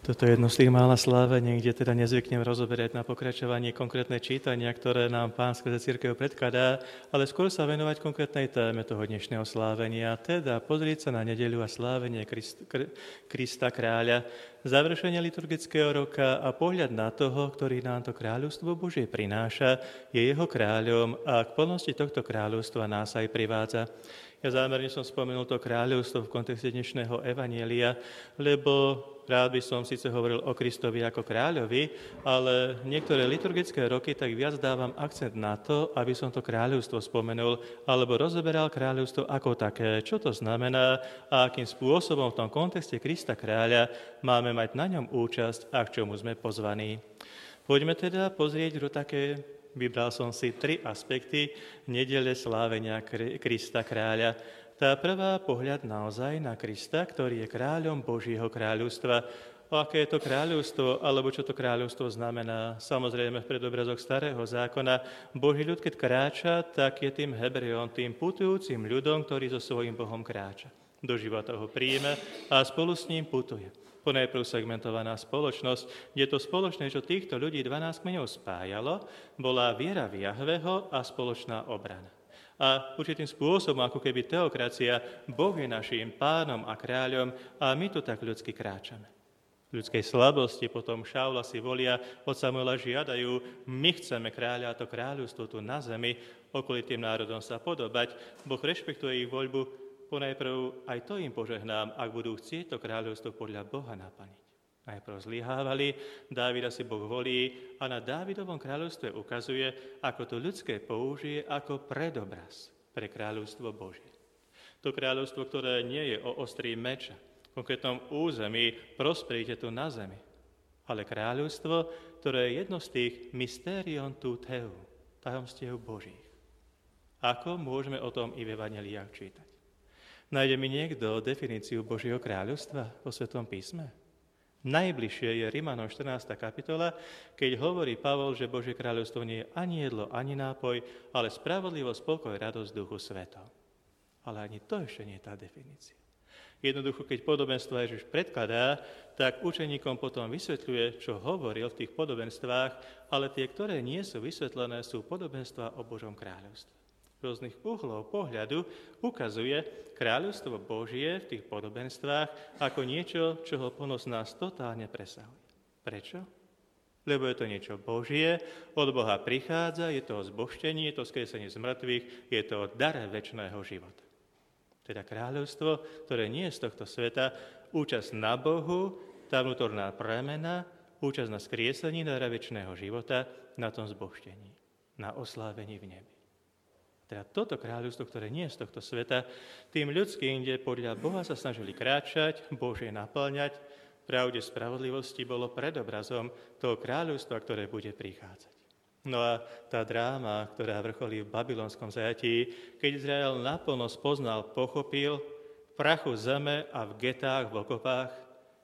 Toto je jedno z tých mála slávení, kde teda nezvyknem rozoberať na pokračovanie konkrétne čítania, ktoré nám Pán skrze cirkev predkladá, ale skôr sa venovať konkrétnej téme toho dnešného slávenia, teda pozrieť sa na nedeľu a slávenie Krista kráľa, završenie liturgického roka a pohľad na toho, ktorý nám to kráľovstvo Božie prináša, je jeho kráľom a k plnosti tohto kráľovstva nás aj privádza. Ja zámerne som spomenul to kráľovstvo v kontexte dnešného evanjelia, lebo rád by som síce hovoril o Kristovi ako kráľovi, ale niektoré liturgické roky tak viac dávam akcent na to, aby som to kráľovstvo spomenul, alebo rozoberal kráľovstvo ako také, čo to znamená a akým spôsobom v tom kontexte Krista kráľa máme mať na ňom účasť a k čomu sme pozvaní. Poďme teda pozrieť do také. Vybral som si 3 aspekty nedele slávenia Krista kráľa. Tá prvá, pohľad naozaj na Krista, ktorý je kráľom Božieho kráľovstva. O aké je to kráľovstvo, alebo čo to kráľovstvo znamená? Samozrejme, v predobrazoch Starého zákona Boží ľud, keď kráča, tak je tým Hebrejom, tým putujúcim ľudom, ktorý so svojím Bohom kráča. Do života ho príjme a spolu s ním putuje. Ponajprv segmentovaná spoločnosť, kde to spoločné, čo týchto ľudí 12 kmeňov spájalo, bola viera v Jahveho a spoločná obrana. A určitým spôsobom, ako keby teokracia, Boh je naším pánom a kráľom a my tu tak ľudsky kráčame. V ľudskej slabosti potom Šaula si volia, od Samuela žiadajú, my chceme kráľa a to kráľovstvo tu na zemi, okolitým národom sa podobať. Boh rešpektuje ich voľbu. Ponajprv aj to im požehnám, ak budú chcieť to kráľovstvo podľa Boha naplniť. Najprv zlyhávali, Dávida si Boh volí a na Dávidovom kráľovstve ukazuje, ako to ľudské použije ako predobraz pre kráľovstvo Božie. To kráľovstvo, ktoré nie je o ostrý meč, v konkrétnom území, prosperitu na zemi, ale kráľovstvo, ktoré je jedno z tých mysterion tu teu, tajomstiev Božích. Ako môžeme o tom i v evanjeliách čítať? Nájde mi niekto definíciu Božieho kráľovstva vo Svetom písme? Najbližšie je Rimanom 14. kapitola, keď hovorí Pavol, že Božie kráľovstvo nie je ani jedlo, ani nápoj, ale spravodlivosť, pokoj, radosť Duchu Svetom. Ale ani to ešte nie je tá definícia. Jednoducho, keď podobenstvo Ježiš predkladá, tak učeníkom potom vysvetľuje, čo hovoril v tých podobenstvách, ale tie, ktoré nie sú vysvetlené, sú podobenstvá o Božom kráľovstve. Rôznych uhlov pohľadu ukazuje kráľovstvo Božie v tých podobenstvách ako niečo, čoho plnosť nás totálne presahuje. Prečo? Lebo je to niečo Božie, od Boha prichádza, je to o zbožtení, je to skresenie z mŕtvych, je to o dare večného života. Teda kráľovstvo, ktoré nie je z tohto sveta, účasť na Bohu, tá vnútorná premena, účasť na skriesení dara večného života, na tom zbožtení, na oslávení v nebi. Teda toto kráľovstvo, ktoré nie je z tohto sveta, tým ľudským, kde podľa Boha sa snažili kráčať, Božie naplňať, pravde spravodlivosti bolo predobrazom toho kráľovstva, ktoré bude prichádzať. No a tá dráma, ktorá vrcholí v babylonskom zajatí, keď Izrael naplno spoznal, pochopil v prachu zeme a v getách, v okopách,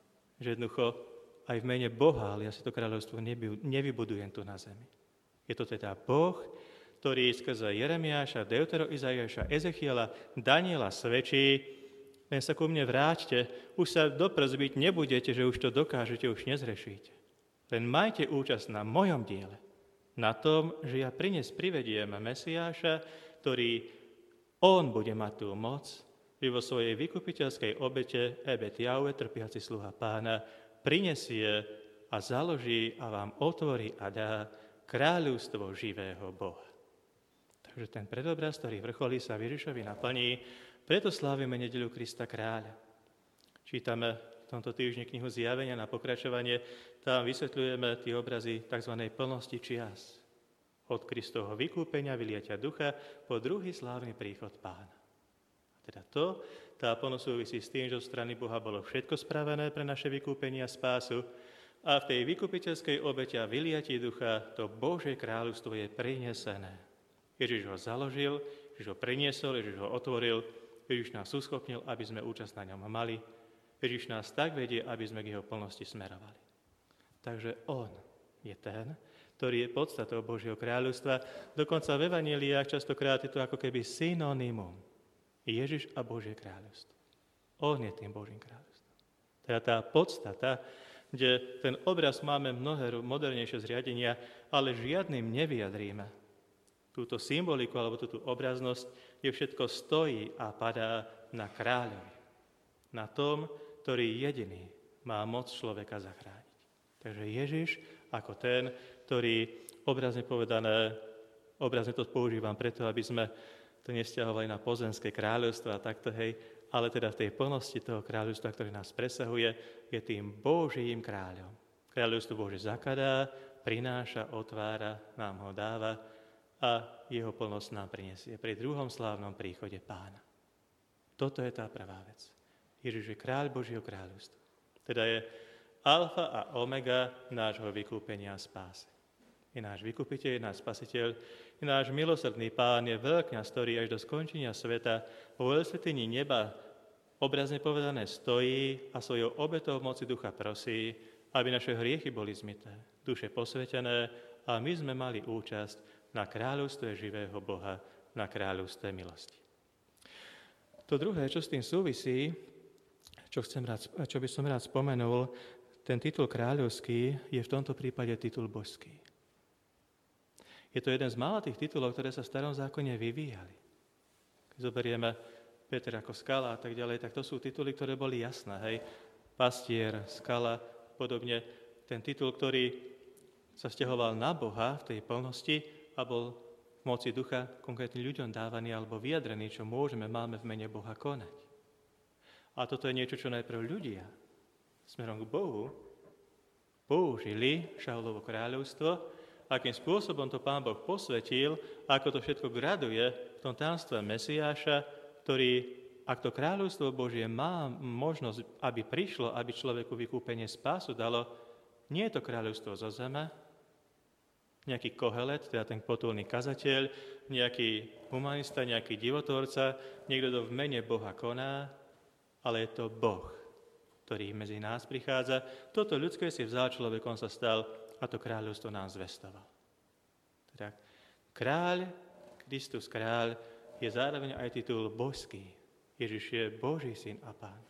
že jednoducho aj v mene Boha, ale ja si to kráľovstvo nevybudujem tu na zemi. Je to teda Boh, ktorý skrze Jeremiáša, Deutero-Izaiáša, Ezechiela, Daniela svedčí, len sa ku mne vráťte, už sa doprz byť nebudete, že už to dokážete, už nezrešíte. Len majte účasť na mojom diele, na tom, že ja privediem Mesiáša, ktorý on bude mať tú moc, že vo svojej vykupiteľskej obete Ebet Jahve, trpiaci sluha Pána, prinesie a založí a vám otvorí a dá kráľovstvo živého Boha. Takže ten predobraz, ktorý vrcholí, sa Ježišovi naplní, preto slávime nedeľu Krista kráľa. Čítame v tomto týždni knihu Zjavenia na pokračovanie, tam vysvetľujeme tie obrazy tzv. Plnosti čias. Od Kristovho vykúpenia, vyliatia ducha, po druhý slávny príchod Pána. A teda tá plnosť súvisí s tým, že zo strany Boha bolo všetko spravené pre naše vykúpenie a spásu, a v tej vykupiteľskej obete a vyliatí ducha to Božie kráľovstvo je prinesené. Ježiš ho založil, Ježiš ho priniesol, Ježiš ho otvoril, Ježiš nás uschopnil, aby sme účasť na ňom mali. Ježiš nás tak vedie, aby sme k jeho plnosti smerovali. Takže on je ten, ktorý je podstatou Božieho kráľovstva. Dokonca v evanjeliách častokrát je to ako keby synonymum. Ježiš a Božie kráľovstvo. On je tým Božím kráľovstvom. Teda tá podstata kde ten obraz máme mnohé modernejšie zriadenia, ale žiadnym nevyjadríme túto symboliku alebo túto obraznosť, kde všetko stojí a padá na kráľovi, na tom, ktorý jediný má moc človeka zachrániť. Takže Ježiš ako ten, ktorý obrazne to používam preto, aby sme to nesťahovali na pozemské kráľovstvo a takto, ale teda v tej plnosti toho kráľovstva, ktoré nás presahuje, je tým Božím kráľom. Kráľovstvo Bože zakladá, prináša, otvára, nám ho dáva a jeho plnosť nám prinesie pri druhom slávnom príchode Pána. Toto je tá prvá vec. Ježiš je kráľ Božieho kráľovstva. Teda je alfa a omega nášho vykúpenia a spásy. Je náš vykupiteľ, je náš spasiteľ, je náš milosrdný Pán, je veľkňaz, ktorý až do skončenia sveta vo veľsvetení neba, obrazne povedané, stojí a svojou obetou v moci ducha prosí, aby naše hriechy boli zmyté, duše posvetené a my sme mali účasť na kráľovstve živého Boha, na kráľovstve milosti. To druhé, čo s tým súvisí, čo by som rád spomenul, ten titul kráľovský je v tomto prípade titul božský. Je to jeden z mála tých titulov, ktoré sa v starom zákone vyvíjali. Keď zoberieme Peter ako skala a tak ďalej, tak to sú tituly, ktoré boli jasné. Pastier, skala, podobne. Ten titul, ktorý sa vzťahoval na Boha v tej plnosti a bol v moci ducha konkrétne ľuďom dávaný alebo vyjadrený, čo máme v mene Boha konať. A toto je niečo, čo najprv ľudia smerom k Bohu použili Šaulovo kráľovstvo, akým spôsobom to Pán Boh posvetil, ako to všetko graduje v tom tajomstve Mesiáša, ktorý, ak to kráľovstvo Božie má možnosť, aby prišlo, aby človeku vykúpenie spásu dalo, nie je to kráľovstvo zo zeme, nejaký Kohelet, teda ten potulný kazateľ, nejaký humanista, nejaký divotvorca, niekto, kto v mene Boha koná, ale je to Boh, ktorý medzi nás prichádza. Toto ľudské si vzal, človekom sa stal a to kráľovstvo nám zvestoval. Teda kráľ, Kristus kráľ, je zároveň aj titul božský. Ježiš je Boží syn a Pán.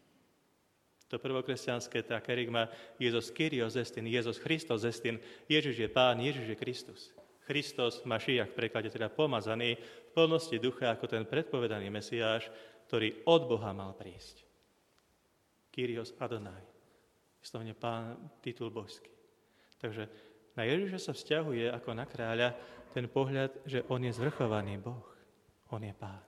To prvokresťanské, tá kerygma Jezus Kyrios estin, Jezus Christos estin, Ježiš je Pán, Ježiš je Kristus. Christos, Mašiach v preklade, teda pomazaný v plnosti ducha ako ten predpovedaný Mesiáš, ktorý od Boha mal prísť. Kyrios Adonai. Vyslovene Pán, titul božský. Takže na Ježiša sa vzťahuje ako na kráľa ten pohľad, že on je zvrchovaný Boh. On je Pán.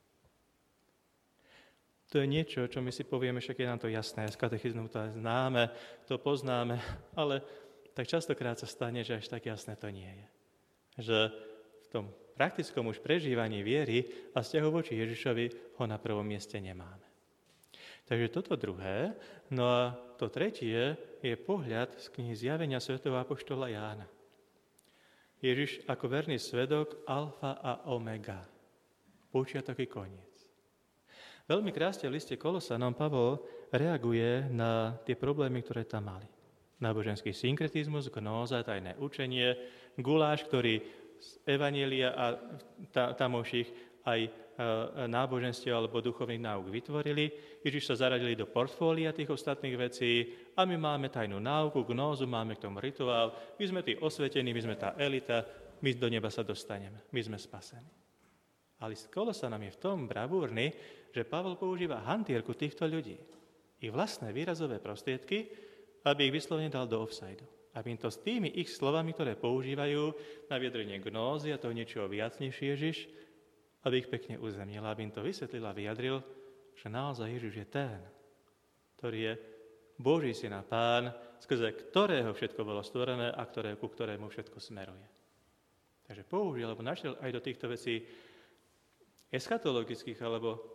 To je niečo, čo my si povieme, však je nám to jasné, z katechizmu to známe, to poznáme, ale tak častokrát sa stane, že až tak jasné to nie je. Že v tom praktickom už prežívaní viery a vzťahu voči Ježišovi ho na prvom mieste nemáme. Takže toto druhé, no a to tretie je pohľad z knihy Zjavenia svätého apoštola Jána. Ježiš ako verný svedok, alfa a omega, počiatok i koniec. Veľmi krásne v liste Kolosanom Pavol reaguje na tie problémy, ktoré tam mali. Náboženský synkretizmus, gnóza, tajné učenie, guláš, ktorý z evanjelia a tamovších aj náboženstiev alebo duchovných náuk vytvorili. Ježiš sa zaradili do portfólia tých ostatných vecí a my máme tajnú náuku, gnózu, máme k tomu rituál. My sme tí osvetení, my sme tá elita, my do neba sa dostaneme, my sme spasení. Ale Kolosanom je v tom bravúrny, že Pavol používa hantierku týchto ľudí. Ich vlastné výrazové prostriedky, aby ich vyslovene dal do offside. Aby im to s tými ich slovami, ktoré používajú na vyjadrenie gnózy a toho niečoho viac než Ježiš, aby ich pekne uzemnil, aby im to vysvetlil a vyjadril, že naozaj Ježiš je ten, ktorý je Boží syn a Pán, skrze ktorého všetko bolo stvorené a ku ktorému všetko smeruje. Takže použil, alebo našiel aj do týchto vecí eschatologických, alebo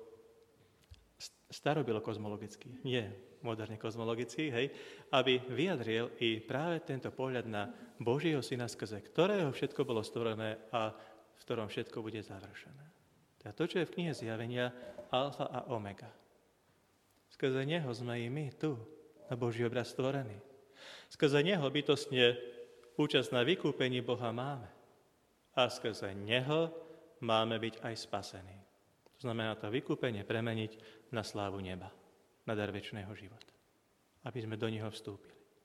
starobilo-kozmologických, nie moderne kozmologických, aby vyjadril i práve tento pohľad na Božieho syna, skrze ktorého všetko bolo stvorené a v ktorom všetko bude završené. Teda to, čo je v knihe Zjavenia, alfa a omega. Skrze neho sme i my tu, na Boží obraz stvorení. Skrze neho bytostne účasť na vykúpení Boha máme. A skrze neho máme byť aj spasení. To znamená to vykúpenie premeniť na slávu neba, na dar večného života. Aby sme do neho vstúpili.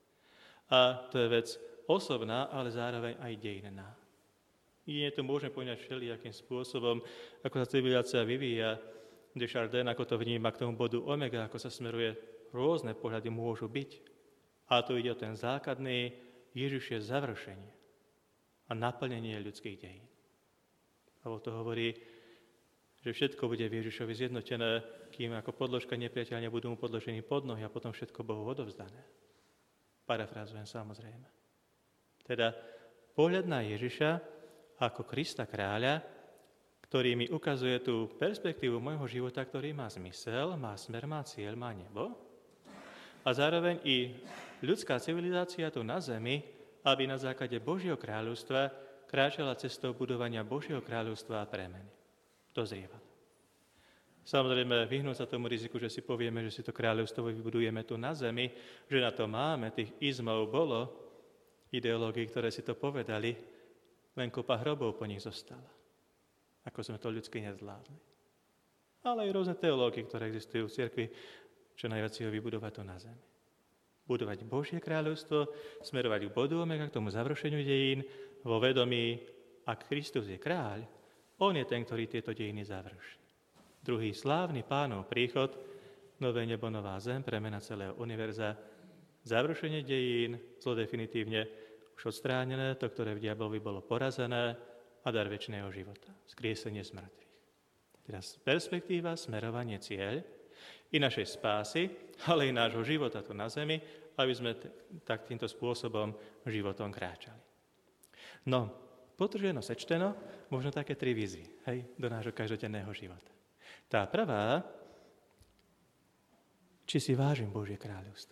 A to je vec osobná, ale zároveň aj dejinná. Jedine to môžeme poňať všelijakým spôsobom, ako sa civilizácia vyvíja. Desjardins, ako to vníma k tomu bodu omega, ako sa smeruje, rôzne pohľady môžu byť. A tu ide o ten základný Ježišie završenie a naplnenie ľudských dejín. Pavol to hovorí, že všetko bude v Ježišovi zjednotené, kým ako podložka nepriateľa nebudú mu podložení pod nohy a potom všetko Bohu odovzdané. Parafrázujem samozrejme. Teda pohľad na Ježiša ako Krista kráľa, ktorý mi ukazuje tú perspektívu môjho života, ktorý má zmysel, má smer, má cieľ, má nebo. A zároveň i ľudská civilizácia tu na zemi, aby na základe Božieho kráľovstva kráčala cestou budovania Božieho kráľovstva a premeny. Dozrievala. Samozrejme, vyhnúť sa tomu riziku, že si povieme, že si to kráľovstvo vybudujeme tu na zemi, že na to máme, tých izmov bolo, ideológií, ktoré si to povedali, len kopa hrobov po nich zostala. Ako sme to ľudsky nezvládli. Ale aj rôzne teológie, ktoré existujú v cirkvi, čo najviac si ho vybudovať tu na zemi. Budovať Božie kráľovstvo, smerovať k bodu omega, k tomu završeniu dejín, vo vedomí, ak Kristus je kráľ, on je ten, ktorý tieto dejiny završí. Druhý slávny Pánov príchod, nové nebo, nová zem, premena celého univerza, završenie dejín, zlo definitívne už odstránené, to, ktoré v diablovi bolo porazené, a dar večného života, skriesenie z mŕtvych. Teraz perspektíva, smerovanie, cieľ i našej spásy, ale i nášho života tu na zemi, aby sme tak týmto spôsobom životom kráčali. No, potrženo sečteno, možno také 3 výzvy, do nášho každodenného života. Tá prvá, či si vážim Božie kráľovstvo.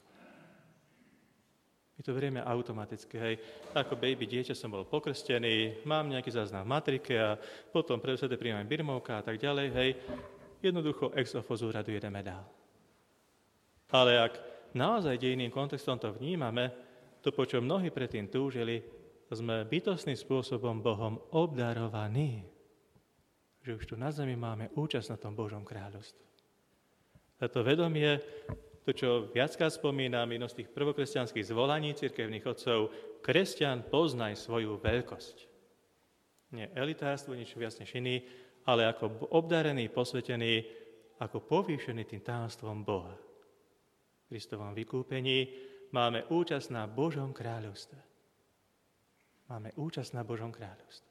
My to berieme automaticky, Ako baby dieťa som bol pokrstený, mám nejaký záznam v matrike a potom pre svete príjmem birmovka a tak ďalej, Jednoducho ex ofo z úradu jedeme dál. Ale ak naozaj dejiným kontextom to vnímame, to, po čo mnohí predtým túžili, sme bytostným spôsobom Bohom obdarovaní. Že už tu na zemi máme účasť na tom Božom kráľovstve. A to vedomie, to, čo viackrát spomínam, jedno z tých prvokresťanských zvolaní cirkevných otcov, kresťan, poznaj svoju veľkosť. Nie elitárstvo, nič viac než iný, ale ako obdarený, posvetený, ako povýšený tým tajomstvom Boha. V Kristovom vykúpení máme účasť na Božom kráľovstve. Máme účasť na Božom kráľovstve.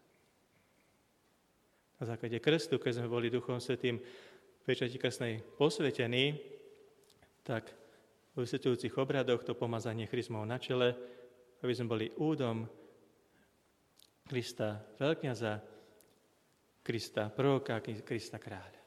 Na základe krstu, keď sme boli Duchom Svätým v pečati krstnej posvetení, tak v vysvetľujúcich obradoch to pomazanie chrysmov na čele, aby sme boli údom Krista veľkňaza, Krista proroka, Krista kráľa.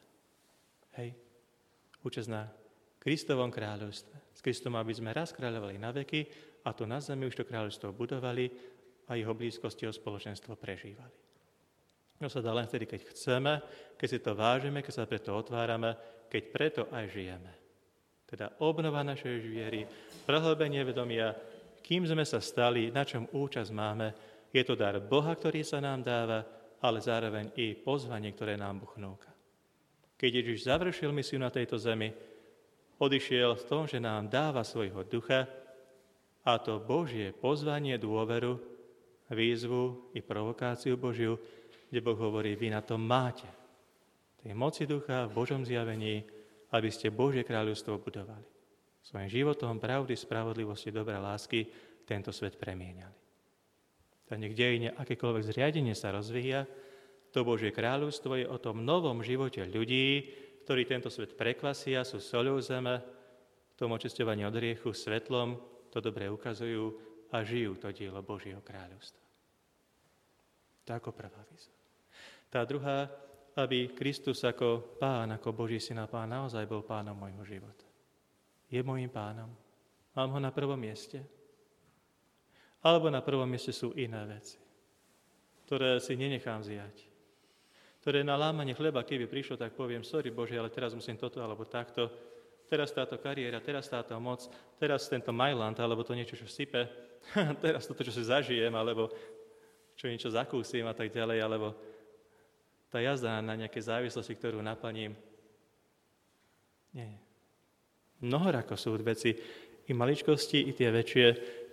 Účasť na Kristovom kráľovstve. S Kristom, aby sme raz kráľovali na veky a to na zemi už to kráľovstvo budovali a jeho blízkosti a spoločenstvo prežívali. To sa dá len vtedy, keď chceme, keď si to vážime, keď sa preto otvárame, keď preto aj žijeme. Teda obnova našej viery, prehlbenie vedomia, kým sme sa stali, na čom účasť máme, je to dar Boha, ktorý sa nám dáva, ale zároveň i pozvanie, ktoré nám Boh núka. Keď Ježiš završil misiu na tejto zemi, odišiel v tom, že nám dáva svojho ducha, a to Božie pozvanie, dôveru, výzvu i provokáciu Božiu, kde Boh hovorí, vy na to máte. Tej moci ducha v Božom zjavení, aby ste Božie kráľovstvo budovali. Svojím životom pravdy, spravodlivosti, dobra, lásky tento svet premieniali. Tak nech dejine akékoľvek zriadenie sa rozvíja, to Božie kráľovstvo je o tom novom živote ľudí, ktorí tento svet prekvasia, sú soľou zeme, v tom očisťovaní od hriechu, svetlom, to dobre ukazujú a žijú to dielo Božieho kráľovstva. To ako prvá výzva. Tá druhá, aby Kristus ako Pán, ako Boží syn a Pán naozaj bol pánom môjho života. Je môjim pánom. Mám ho na prvom mieste. Alebo na prvom mieste sú iné veci, ktoré si nenechám zjať. Ktoré na lámanie chleba, keby prišlo, tak poviem, sorry Bože, ale teraz musím toto alebo takto. Teraz táto kariéra, teraz táto moc, teraz tento Mailand, alebo to niečo, čo sype. Teraz toto, čo si zažijem, alebo čo niečo zakúsim a tak ďalej, alebo tá jazda na nejaké závislosti, ktorú naplním. Nie. Mnohorako sú veci, i maličkosti, i tie väčšie,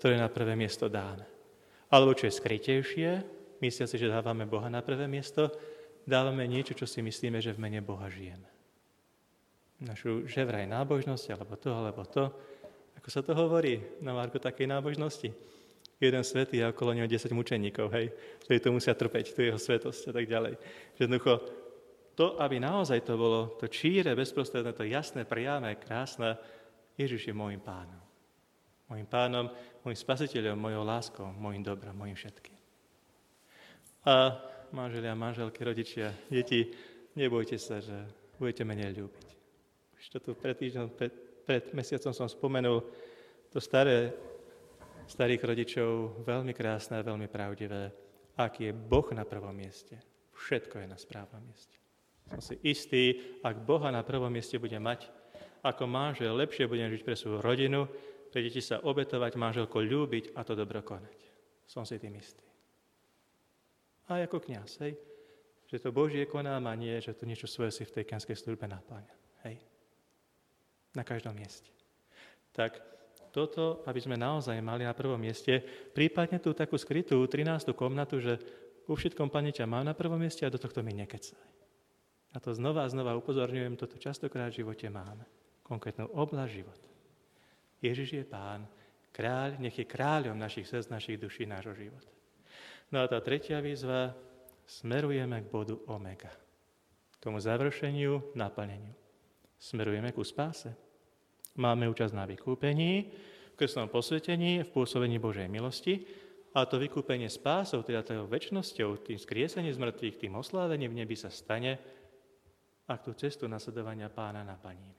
ktoré na prvé miesto dáme. Alebo čo je skrytejšie, myslia si, že dávame Boha na prvé miesto, dávame niečo, čo si myslíme, že v mene Boha žijeme. Našu ževraj nábožnosť, alebo to. Ako sa to hovorí na marku takej nábožnosti? Jeden svätý a okolo neho 10 mučeníkov, hej, ktorí to musia trpeť, tu jeho svetosť a tak ďalej. Že jednoducho, to, aby naozaj to bolo to číre, bezprostredné, to jasné, priame, krásne, Ježiš je môjim pánom. Môjim pánom, môjim spasiteľom, mojou láskou, môjim dobrom, môjim všetkým. A manželia, manželky, rodičia, deti, nebojte sa, že budete menej ľúbiť. Už to tu pred mesiacom som spomenul, to starých rodičov, veľmi krásne a veľmi pravdivé, aký je Boh na prvom mieste. Všetko je na správnom mieste. Som si istý, ak Boha na prvom mieste bude mať, ako manžel lepšie budem žiť pre svoju rodinu, pre deti sa obetovať, manželko ľúbiť a to dobro konať. Som si tým istý. A ako kňaz, hej, že to Božie konám a nie, že to niečo svoje si v tej kňazskej službe napáňam. Hej. Na každom mieste. Tak toto, aby sme naozaj mali na prvom mieste, prípadne tú takú skrytú 13. komnatu, že u všetkom, Pane, ťa mám na prvom mieste a do tohto mi nekecaj. A to znova a znova upozorňujem, toto častokrát v živote máme. Konkrétnu oblasť života. Ježiš je Pán, kráľ, nech je kráľom našich srdc, našich duší, nášho života. No a tá tretia výzva, smerujeme k bodu omega. K tomu završeniu, naplneniu. Smerujeme ku spáse. Máme účasť na vykúpení, v krstnom posvetení, v pôsobení Božej milosti a to vykúpenie spásou, teda tou večnosťou, tým skriesením z mŕtvych, tým oslávením v nebi sa stane, ak tú cestu nasledovania Pána naplníme.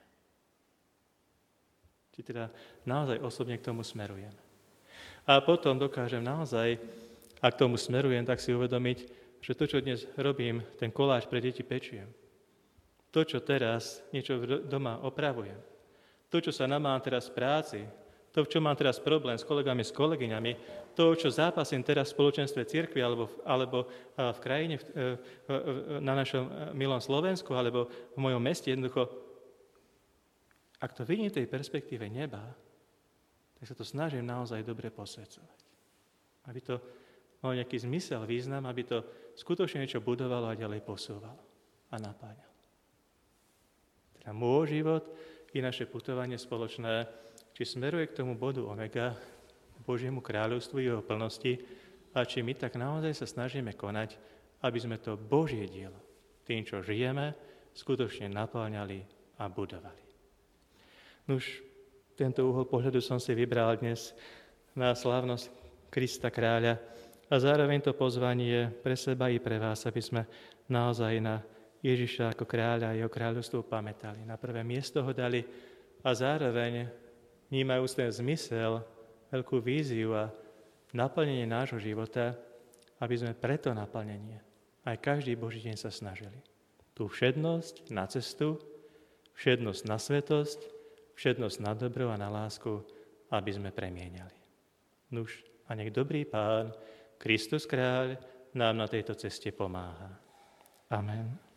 Či teda naozaj osobne k tomu smerujeme. A potom dokážem naozaj, ak k tomu smerujem, tak si uvedomiť, že to, čo dnes robím, ten koláč pre deti pečiem. To, čo teraz niečo doma opravujem. To, čo sa nám mám teraz v práci, to, v čom mám teraz problém s kolegami, s kolegyňami, to, čo zápasím teraz v spoločenstve cirkvi alebo v krajine, na našom milom Slovensku alebo v mojom meste, jednoducho, ak to vidím v tej perspektíve neba, tak sa to snažím naozaj dobre posvedzovať. Aby to malo nejaký zmysel, význam, aby to skutočne niečo budovalo a ďalej posúvalo a napáňalo. Teda môj život i naše putovanie spoločné, či smeruje k tomu bodu omega, k Božiemu kráľovstvu i jeho plnosti, a či my tak naozaj sa snažíme konať, aby sme to Božie dielo, tým, čo žijeme, skutočne napáňali a budovali. Nuž, tento uhol pohľadu som si vybral dnes na slávnosť Krista kráľa a zároveň to pozvanie pre seba i pre vás, aby sme naozaj na Ježiša ako kráľa a jeho kráľovstvo pamätali. Na prvé miesto ho dali a zároveň vnímajú ten zmysel, veľkú víziu a naplnenie nášho života, aby sme preto naplnenie aj každý Boží deň sa snažili. Tú všednosť na cestu, všednosť na svetosť, všednosť na dobro a na lásku, aby sme premieniali. Nuž, a nech dobrý Pán, Kristus kráľ, nám na tejto ceste pomáha. Amen.